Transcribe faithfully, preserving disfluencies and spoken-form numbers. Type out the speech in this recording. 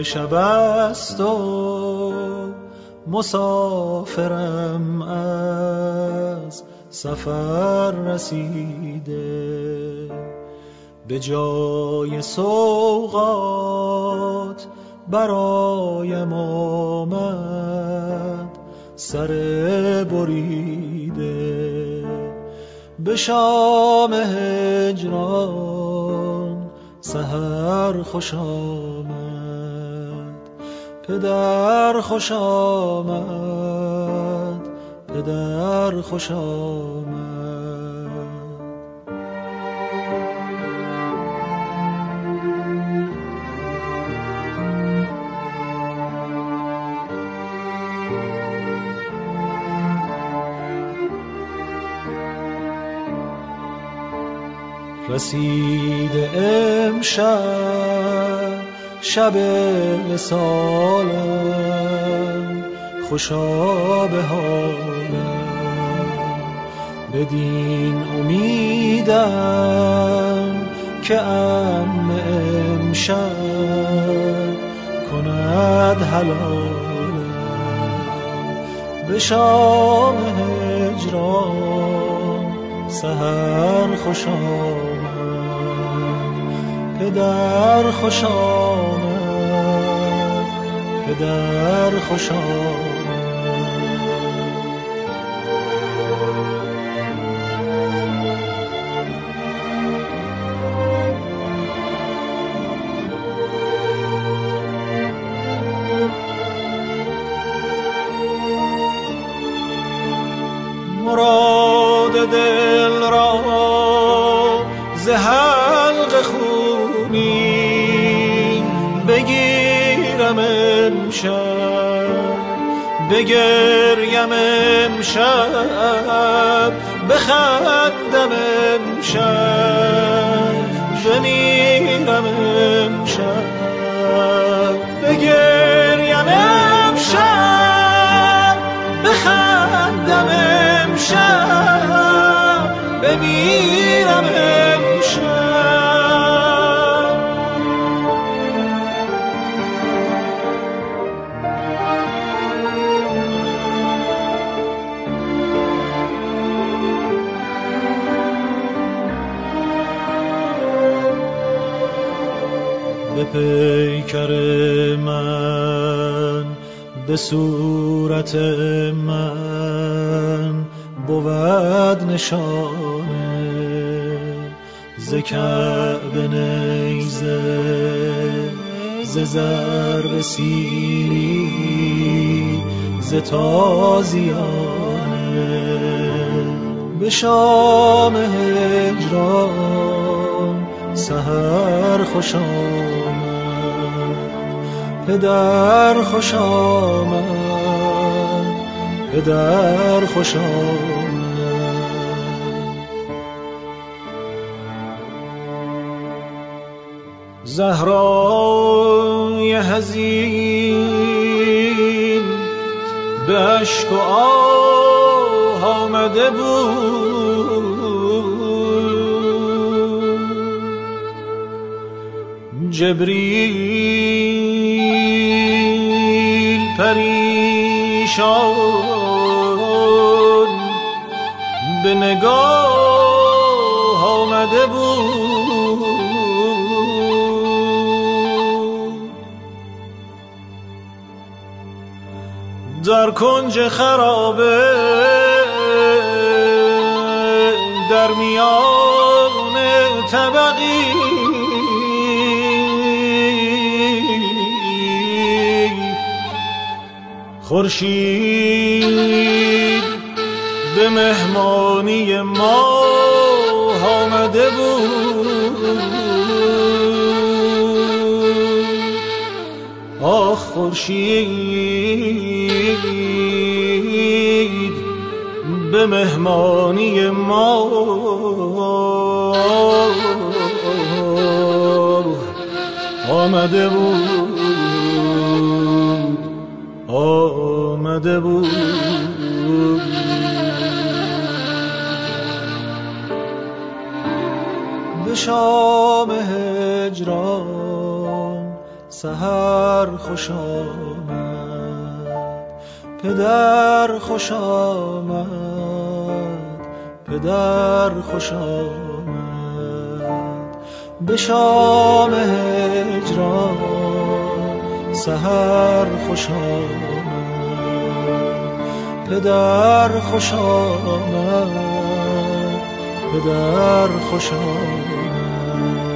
شب است و مسافرم از سفر رسیده، به جای سوغات برایم آمد سر بریده. به شام هجران سحر خوش آمد، پدر خوش آمد، پدر خوش آمد. رسید امشب شب وصالم، خوشا به حالم، بدین امیدم که عم امشب کند حلالم. به شام هجران سحر خوش آمد، پدر خوش آمد، پدر خوش آمد. مراد دل را ز حلق خونین بگیرم امشب، بگریم امشب، بخندم امشب، بمیرم امشب، بگریم امشب، بخندم امشب، بمیرم امشب. به پیکر من، به صورت من بود نشانه، ز کعبه نیزه ز ضرب سیری ز تازیانه. به شام هجران سحر خوش آمد، پدر خوش آمد، پدر خوش آمد. زهرای حزین به اشک و آه آمده بود، جبریل پریشان به نگاه آمده بود، در کنج خرابه در میان طبقی خورشید به مهمانی ما آمده بود. آخ خورشید به مهمانی ما آمده بود، آمده بود. به شام هجران سحر خوش آمد، پدر خوش آمد، پدر خوش آمد. به شام هجران سحر خوش آمد، پدر خوش آمد، پدر خوش آمد.